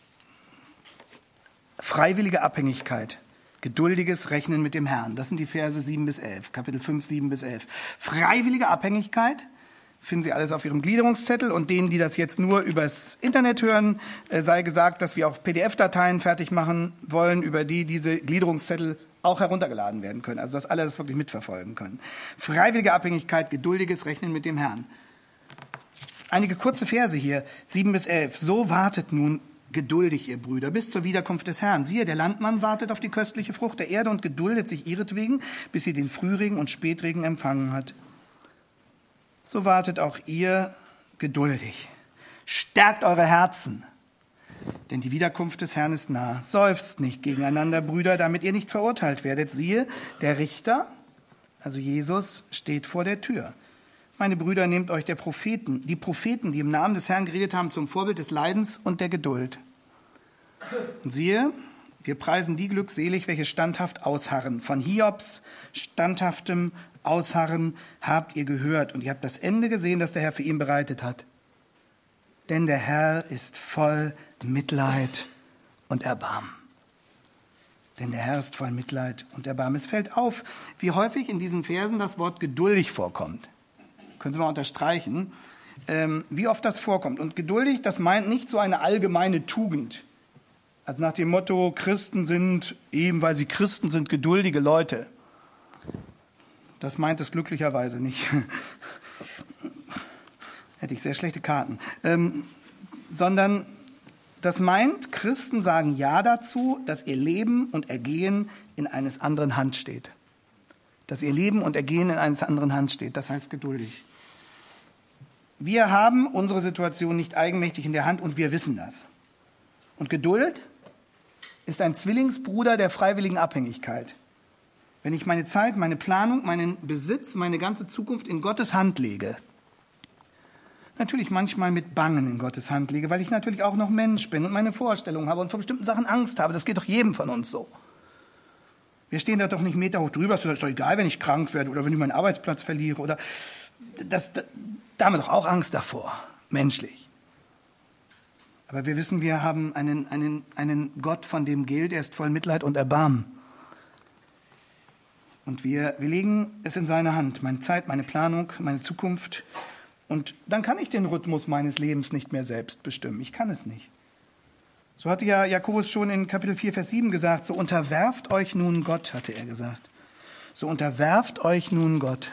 Freiwillige Abhängigkeit, geduldiges Rechnen mit dem Herrn. Das sind die Verse sieben bis elf, Kapitel fünf, sieben bis elf. Freiwillige Abhängigkeit finden Sie alles auf Ihrem Gliederungszettel. Und denen, die das jetzt nur übers Internet hören, sei gesagt, dass wir auch P D F-Dateien fertig machen wollen, über die diese Gliederungszettel auch heruntergeladen werden können. Also dass alle das wirklich mitverfolgen können. Freiwillige Abhängigkeit, geduldiges Rechnen mit dem Herrn. Einige kurze Verse hier, sieben bis elf. So wartet nun geduldig, ihr Brüder, bis zur Wiederkunft des Herrn. Siehe, der Landmann wartet auf die köstliche Frucht der Erde und geduldet sich ihretwegen, bis sie den Frühregen und Spätregen empfangen hat. So wartet auch ihr geduldig. Stärkt eure Herzen, denn die Wiederkunft des Herrn ist nah. Seufzt nicht gegeneinander, Brüder, damit ihr nicht verurteilt werdet. Siehe, der Richter, also Jesus, steht vor der Tür. Meine Brüder, nehmt euch der Propheten, die Propheten, die im Namen des Herrn geredet haben, zum Vorbild des Leidens und der Geduld. Und siehe, wir preisen die glückselig, welche standhaft ausharren. Von Hiobs standhaftem Ausharren habt ihr gehört und ihr habt das Ende gesehen, das der Herr für ihn bereitet hat. Denn der Herr ist voll Mitleid und Erbarmen. Denn der Herr ist voll Mitleid und Erbarmen. Es fällt auf, wie häufig in diesen Versen das Wort geduldig vorkommt. Können Sie mal unterstreichen, ähm, wie oft das vorkommt. Und geduldig, das meint nicht so eine allgemeine Tugend. Also nach dem Motto, Christen sind, eben weil sie Christen sind, geduldige Leute. Das meint es glücklicherweise nicht. Hätte ich sehr schlechte Karten. Ähm, sondern das meint, Christen sagen Ja dazu, dass ihr Leben und Ergehen in eines anderen Hand steht. Dass ihr Leben und Ergehen in eines anderen Hand steht. Das heißt geduldig. Wir haben unsere Situation nicht eigenmächtig in der Hand und wir wissen das. Und Geduld ist ein Zwillingsbruder der freiwilligen Abhängigkeit. Wenn ich meine Zeit, meine Planung, meinen Besitz, meine ganze Zukunft in Gottes Hand lege, natürlich manchmal mit Bangen in Gottes Hand lege, weil ich natürlich auch noch Mensch bin und meine Vorstellungen habe und vor bestimmten Sachen Angst habe. Das geht doch jedem von uns so. Wir stehen da doch nicht meterhoch drüber, es ist doch egal, wenn ich krank werde oder wenn ich meinen Arbeitsplatz verliere. Oder das, da, da haben wir doch auch Angst davor, menschlich. Aber wir wissen, wir haben einen, einen, einen Gott, von dem gilt, er ist voll Mitleid und Erbarmen. Und wir, wir legen es in seine Hand, meine Zeit, meine Planung, meine Zukunft. Und dann kann ich den Rhythmus meines Lebens nicht mehr selbst bestimmen. Ich kann es nicht. So hatte ja Jakobus schon in Kapitel vier, Vers sieben gesagt, so unterwerft euch nun Gott, hatte er gesagt. So unterwerft euch nun Gott.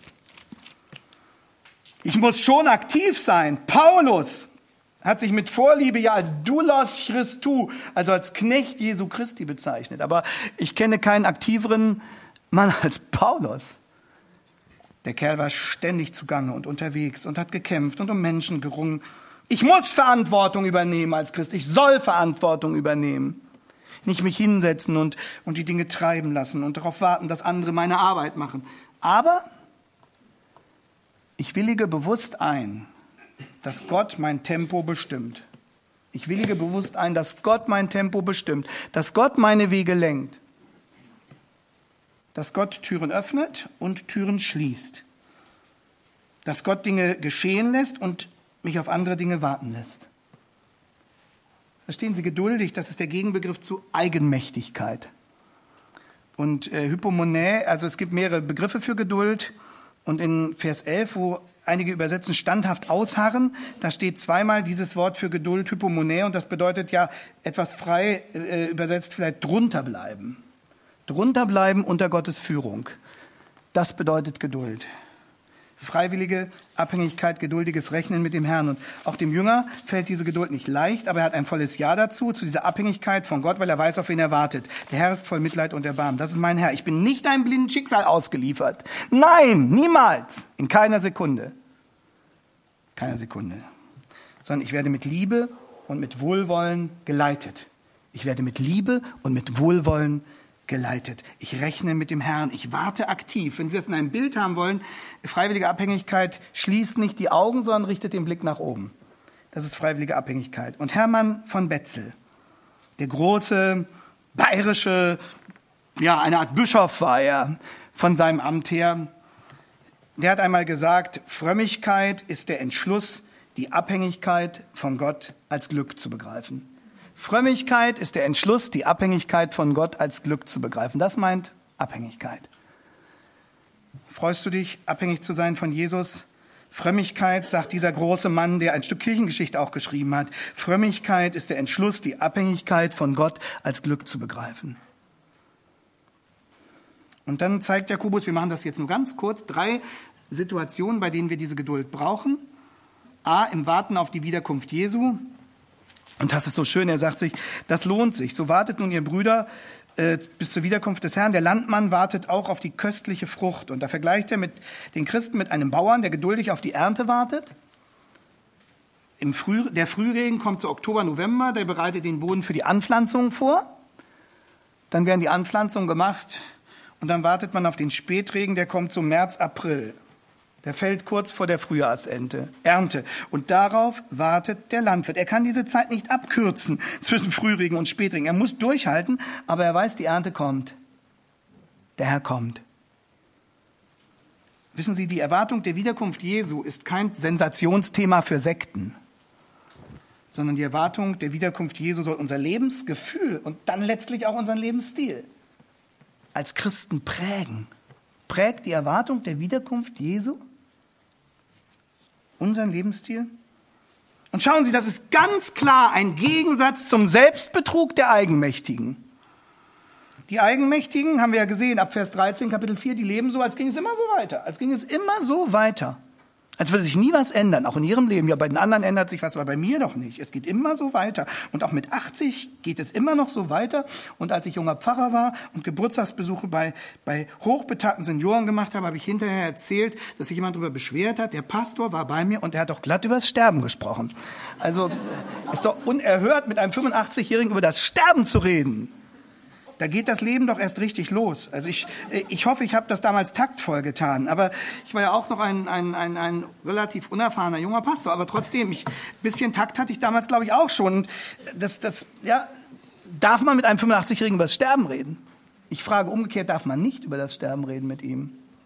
Ich muss schon aktiv sein. Paulus hat sich mit Vorliebe ja als Doulos Christou, also als Knecht Jesu Christi bezeichnet. Aber ich kenne keinen aktiveren Mann als Paulus. Der Kerl war ständig zugange und unterwegs und hat gekämpft und um Menschen gerungen. Ich muss Verantwortung übernehmen als Christ. Ich soll Verantwortung übernehmen. Nicht mich hinsetzen und, und die Dinge treiben lassen und darauf warten, dass andere meine Arbeit machen. Aber ich willige bewusst ein, dass Gott mein Tempo bestimmt. Ich willige bewusst ein, dass Gott mein Tempo bestimmt, dass Gott meine Wege lenkt, dass Gott Türen öffnet und Türen schließt, dass Gott Dinge geschehen lässt und mich auf andere Dinge warten lässt. Verstehen Sie, geduldig, das ist der Gegenbegriff zu Eigenmächtigkeit. Und äh, Hypomonä, also es gibt mehrere Begriffe für Geduld. Und in Vers elf, wo einige übersetzen standhaft ausharren, da steht zweimal dieses Wort für Geduld, Hypomonä, und das bedeutet ja etwas frei äh, übersetzt vielleicht drunter bleiben. Drunter bleiben unter Gottes Führung. Das bedeutet Geduld. Freiwillige Abhängigkeit, geduldiges Rechnen mit dem Herrn. Und auch dem Jünger fällt diese Geduld nicht leicht, aber er hat ein volles Ja dazu, zu dieser Abhängigkeit von Gott, weil er weiß, auf wen er wartet. Der Herr ist voll Mitleid und Erbarmen. Das ist mein Herr. Ich bin nicht einem blinden Schicksal ausgeliefert. Nein, niemals. In keiner Sekunde. Keine Sekunde. Sondern ich werde mit Liebe und mit Wohlwollen geleitet. Ich werde mit Liebe und mit Wohlwollen geleitet. Ich rechne mit dem Herrn. Ich warte aktiv. Wenn Sie das in einem Bild haben wollen, freiwillige Abhängigkeit schließt nicht die Augen, sondern richtet den Blick nach oben. Das ist freiwillige Abhängigkeit. Und Hermann von Betzel, der große bayerische, ja, eine Art Bischof war er von seinem Amt her, der hat einmal gesagt, Frömmigkeit ist der Entschluss, die Abhängigkeit von Gott als Glück zu begreifen. Frömmigkeit ist der Entschluss, die Abhängigkeit von Gott als Glück zu begreifen. Das meint Abhängigkeit. Freust du dich, abhängig zu sein von Jesus? Frömmigkeit, sagt dieser große Mann, der ein Stück Kirchengeschichte auch geschrieben hat, Frömmigkeit ist der Entschluss, die Abhängigkeit von Gott als Glück zu begreifen. Und dann zeigt Jakobus, wir machen das jetzt nur ganz kurz, drei Situationen, bei denen wir diese Geduld brauchen. A, im Warten auf die Wiederkunft Jesu. Und das ist so schön, er sagt sich, das lohnt sich. So wartet nun ihr Brüder äh, bis zur Wiederkunft des Herrn. Der Landmann wartet auch auf die köstliche Frucht. Und da vergleicht er mit den Christen mit einem Bauern, der geduldig auf die Ernte wartet. Im Früh, der Frühregen kommt zu Oktober, November, der bereitet den Boden für die Anpflanzung vor. Dann werden die Anpflanzungen gemacht und dann wartet man auf den Spätregen, der kommt so März, April. Der fällt kurz vor der Frühjahrsernte, Ernte. Und darauf wartet der Landwirt. Er kann diese Zeit nicht abkürzen zwischen Frühregen und Spätregen. Er muss durchhalten, aber er weiß, die Ernte kommt. Der Herr kommt. Wissen Sie, die Erwartung der Wiederkunft Jesu ist kein Sensationsthema für Sekten, sondern die Erwartung der Wiederkunft Jesu soll unser Lebensgefühl und dann letztlich auch unseren Lebensstil als Christen prägen. Prägt die Erwartung der Wiederkunft Jesu unseren Lebensstil? Und schauen Sie, das ist ganz klar ein Gegensatz zum Selbstbetrug der Eigenmächtigen. Die Eigenmächtigen, haben wir ja gesehen, ab Vers dreizehn, Kapitel vier, die leben so, als ging es immer so weiter. Als ging es immer so weiter. Als würde sich nie was ändern, auch in ihrem Leben. Ja, bei den anderen ändert sich was, aber bei mir doch nicht. Es geht immer so weiter. Und auch mit achtzig geht es immer noch so weiter. Und als ich junger Pfarrer war und Geburtstagsbesuche bei, bei hochbetagten Senioren gemacht habe, habe ich hinterher erzählt, dass sich jemand darüber beschwert hat. Der Pastor war bei mir und er hat doch glatt über das Sterben gesprochen. Also ist doch unerhört, mit einem fünfundachtzigjährigen über das Sterben zu reden. Da geht das Leben doch erst richtig los. Also ich, ich hoffe, ich habe das damals taktvoll getan. Aber ich war ja auch noch ein, ein, ein, ein relativ unerfahrener junger Pastor. Aber trotzdem, ein bisschen Takt hatte ich damals, glaube ich, auch schon. Und das, das, ja, darf man mit einem fünfundachtzigjährigen über das Sterben reden? Ich frage umgekehrt, darf man nicht über das Sterben reden mit ihm?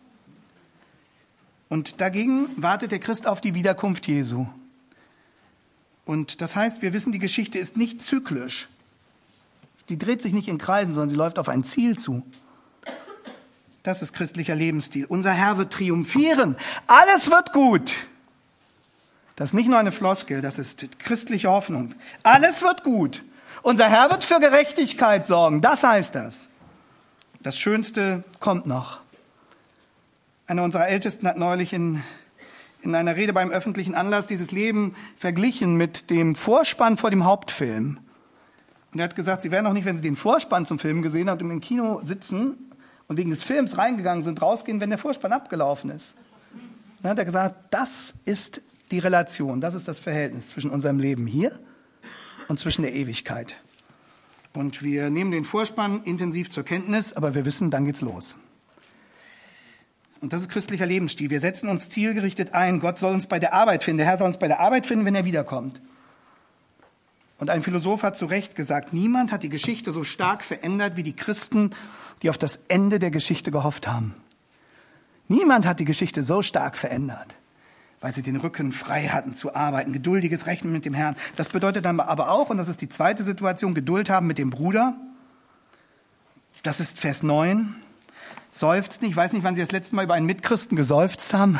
Und dagegen wartet der Christ auf die Wiederkunft Jesu. Und das heißt, wir wissen, die Geschichte ist nicht zyklisch. Die dreht sich nicht in Kreisen, sondern sie läuft auf ein Ziel zu. Das ist christlicher Lebensstil. Unser Herr wird triumphieren. Alles wird gut. Das ist nicht nur eine Floskel, das ist christliche Hoffnung. Alles wird gut. Unser Herr wird für Gerechtigkeit sorgen. Das heißt das. Das Schönste kommt noch. Einer unserer Ältesten hat neulich in, in einer Rede beim öffentlichen Anlass dieses Leben verglichen mit dem Vorspann vor dem Hauptfilm. Und er hat gesagt, Sie werden auch nicht, wenn Sie den Vorspann zum Film gesehen haben und im Kino sitzen und wegen des Films reingegangen sind, rausgehen, wenn der Vorspann abgelaufen ist. Dann hat er gesagt, das ist die Relation, das ist das Verhältnis zwischen unserem Leben hier und zwischen der Ewigkeit. Und wir nehmen den Vorspann intensiv zur Kenntnis, aber wir wissen, dann geht's los. Und das ist christlicher Lebensstil. Wir setzen uns zielgerichtet ein. Gott soll uns bei der Arbeit finden. Der Herr soll uns bei der Arbeit finden, wenn er wiederkommt. Und ein Philosoph hat zu Recht gesagt, niemand hat die Geschichte so stark verändert wie die Christen, die auf das Ende der Geschichte gehofft haben. Niemand hat die Geschichte so stark verändert, weil sie den Rücken frei hatten zu arbeiten, geduldiges Rechnen mit dem Herrn. Das bedeutet dann aber auch, und das ist die zweite Situation, Geduld haben mit dem Bruder. Das ist Vers neun. Seufzt nicht. Ich weiß nicht, wann Sie das letzte Mal über einen Mitchristen geseufzt haben.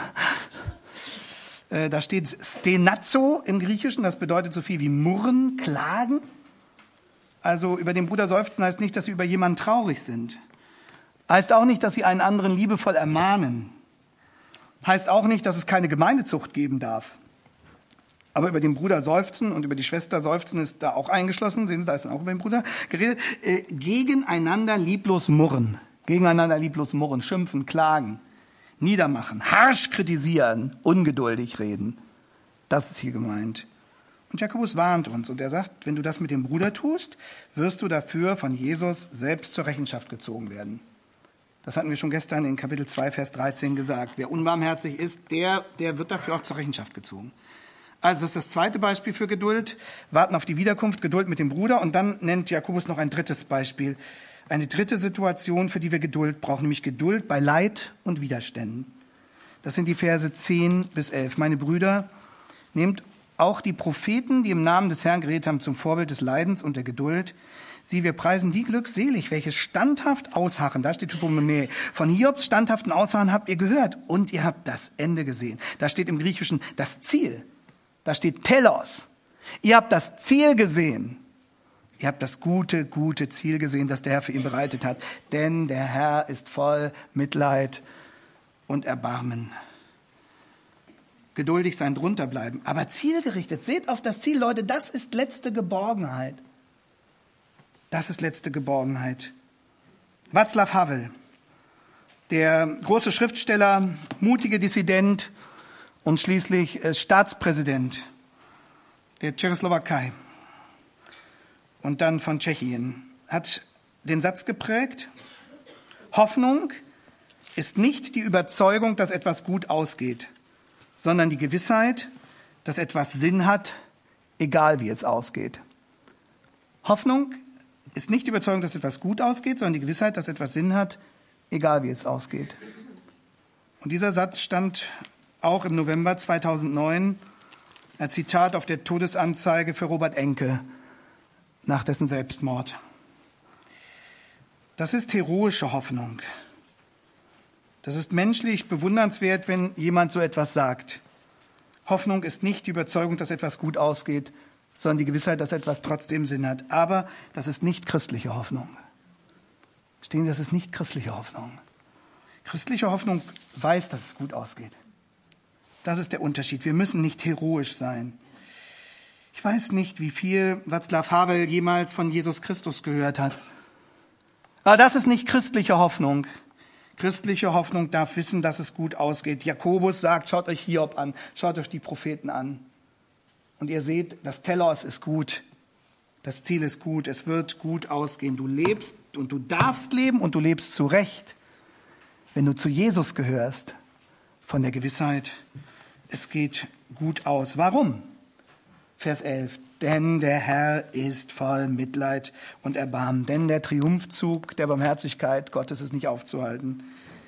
Da steht stenazzo im Griechischen, das bedeutet so viel wie murren, klagen. Also über den Bruder seufzen heißt nicht, dass sie über jemanden traurig sind. Heißt auch nicht, dass sie einen anderen liebevoll ermahnen. Heißt auch nicht, dass es keine Gemeindezucht geben darf. Aber über den Bruder seufzen und über die Schwester seufzen ist da auch eingeschlossen. Sehen Sie, da ist dann auch über den Bruder geredet. Äh, gegeneinander lieblos murren. Gegeneinander lieblos murren, schimpfen, klagen. Niedermachen, harsch kritisieren, ungeduldig reden. Das ist hier gemeint. Und Jakobus warnt uns und er sagt, wenn du das mit dem Bruder tust, wirst du dafür von Jesus selbst zur Rechenschaft gezogen werden. Das hatten wir schon gestern in Kapitel zwei, Vers dreizehn gesagt. Wer unbarmherzig ist, der, der wird dafür auch zur Rechenschaft gezogen. Also das ist das zweite Beispiel für Geduld. Warten auf die Wiederkunft, Geduld mit dem Bruder. Und dann nennt Jakobus noch ein drittes Beispiel. Eine dritte Situation, für die wir Geduld brauchen, nämlich Geduld bei Leid und Widerständen. Das sind die Verse zehn bis elf. Meine Brüder, nehmt auch die Propheten, die im Namen des Herrn geredet haben, zum Vorbild des Leidens und der Geduld. Sie, wir preisen die glückselig, welche standhaft ausharren. Da steht Hypomone. Von Hiobs standhaften Ausharren habt ihr gehört und ihr habt das Ende gesehen. Da steht im Griechischen das Ziel. Da steht Telos. Ihr habt das Ziel gesehen. Ihr habt das gute, gute Ziel gesehen, das der Herr für ihn bereitet hat. Denn der Herr ist voll Mitleid und Erbarmen. Geduldig sein, drunter bleiben, aber zielgerichtet. Seht auf das Ziel, Leute, das ist letzte Geborgenheit. Das ist letzte Geborgenheit. Václav Havel, der große Schriftsteller, mutige Dissident und schließlich Staatspräsident der Tschechoslowakei und dann von Tschechien, hat den Satz geprägt: Hoffnung ist nicht die Überzeugung, dass etwas gut ausgeht, sondern die Gewissheit, dass etwas Sinn hat, egal wie es ausgeht. Hoffnung ist nicht die Überzeugung, dass etwas gut ausgeht, sondern die Gewissheit, dass etwas Sinn hat, egal wie es ausgeht. Und dieser Satz stand auch im November zweitausendneun als Zitat auf der Todesanzeige für Robert Enke nach dessen Selbstmord. Das ist heroische Hoffnung. Das ist menschlich bewundernswert, wenn jemand so etwas sagt. Hoffnung ist nicht die Überzeugung, dass etwas gut ausgeht, sondern die Gewissheit, dass etwas trotzdem Sinn hat. Aber das ist nicht christliche Hoffnung. Verstehen Sie, das ist nicht christliche Hoffnung. Christliche Hoffnung weiß, dass es gut ausgeht. Das ist der Unterschied. Wir müssen nicht heroisch sein. Ich weiß nicht, wie viel Václav Havel jemals von Jesus Christus gehört hat. Aber das ist nicht christliche Hoffnung. Christliche Hoffnung darf wissen, dass es gut ausgeht. Jakobus sagt, schaut euch Hiob an, schaut euch die Propheten an. Und ihr seht, das Telos ist gut, das Ziel ist gut, es wird gut ausgehen. Du lebst und du darfst leben und du lebst zu Recht, wenn du zu Jesus gehörst, von der Gewissheit, es geht gut aus. Warum? Vers elf. Denn der Herr ist voll Mitleid und Erbarmen. Denn der Triumphzug der Barmherzigkeit Gottes ist nicht aufzuhalten.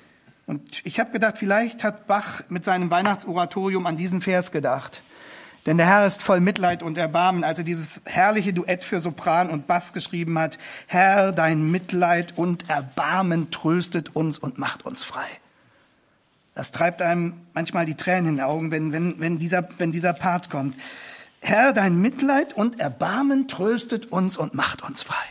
Und ich habe gedacht, vielleicht hat Bach mit seinem Weihnachtsoratorium an diesen Vers gedacht. Denn der Herr ist voll Mitleid und Erbarmen, als er dieses herrliche Duett für Sopran und Bass geschrieben hat. Herr, dein Mitleid und Erbarmen tröstet uns und macht uns frei. Das treibt einem manchmal die Tränen in den Augen, wenn, wenn, wenn, dieser, wenn dieser Part kommt. Herr, dein Mitleid und Erbarmen tröstet uns und macht uns frei.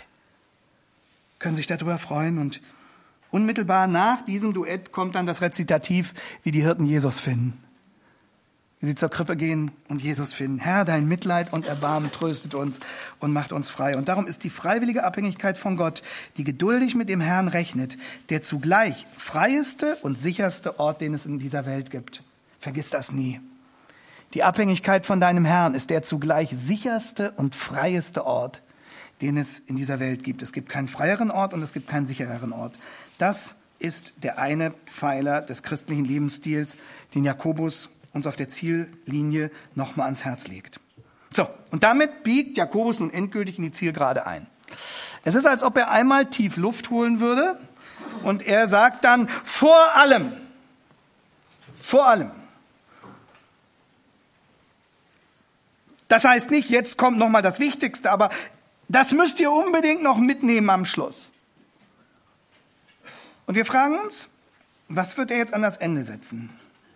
Können sich darüber freuen. Und unmittelbar nach diesem Duett kommt dann das Rezitativ, wie die Hirten Jesus finden. Wie sie zur Krippe gehen und Jesus finden. Herr, dein Mitleid und Erbarmen tröstet uns und macht uns frei. Und darum ist die freiwillige Abhängigkeit von Gott, die geduldig mit dem Herrn rechnet, der zugleich freieste und sicherste Ort, den es in dieser Welt gibt. Vergiss das nie. Die Abhängigkeit von deinem Herrn ist der zugleich sicherste und freieste Ort, den es in dieser Welt gibt. Es gibt keinen freieren Ort und es gibt keinen sichereren Ort. Das ist der eine Pfeiler des christlichen Lebensstils, den Jakobus uns auf der Ziellinie nochmal ans Herz legt. So, und damit biegt Jakobus nun endgültig in die Zielgerade ein. Es ist, als ob er einmal tief Luft holen würde und er sagt dann, vor allem, vor allem, das heißt nicht, jetzt kommt noch mal das Wichtigste, aber das müsst ihr unbedingt noch mitnehmen am Schluss. Und wir fragen uns, was wird er jetzt an das Ende setzen?